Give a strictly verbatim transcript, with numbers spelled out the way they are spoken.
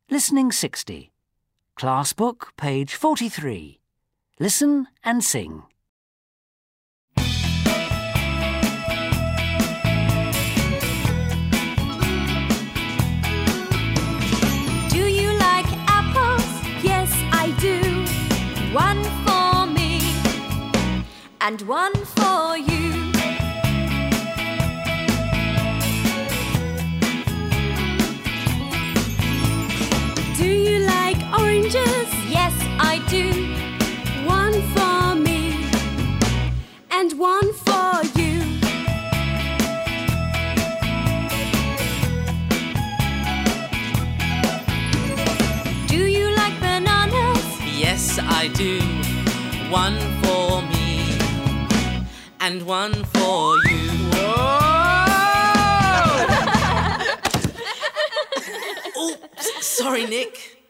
Listening sixty. Class book, page forty-three. Listen and sing. Do you like apples? Yes, I do. One for me and one for you. Do you like oranges? Yes, I do. One for me and one for you. Do you like bananas? Yes, I do. One for me and one for you. Whoa! Oops, sorry, Nick.